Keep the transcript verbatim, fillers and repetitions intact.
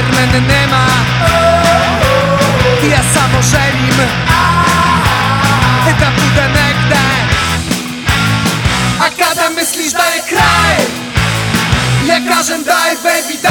jer mene nema. Ja samo želim da bude negde. A kada misliš da je kraj, ja kažem daj baby daj.